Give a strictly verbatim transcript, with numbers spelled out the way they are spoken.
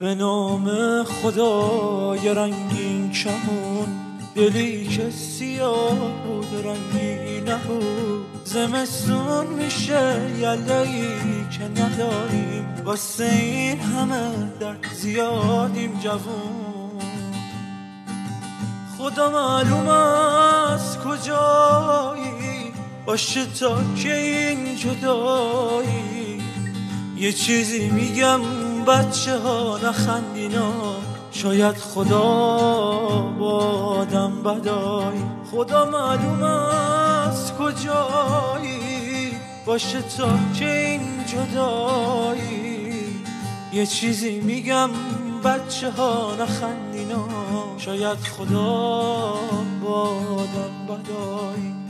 به نام خدای رنگین کمون، دلی که سیاه بود رنگی نبود. زمستون میشه یله‌ای که نداریم، واسه این همه درد زیادیم جوون. خدا معلوم از کجایی، باشه تا که این جدایی. یه چیزی میگم بچه ها نخندینا، شاید خدا با آدم بدایی. خدا معلوم از کجایی، باشه تا که این جدایی. یه چیزی میگم بچه ها نخندینا، شاید خدا با آدم بدایی.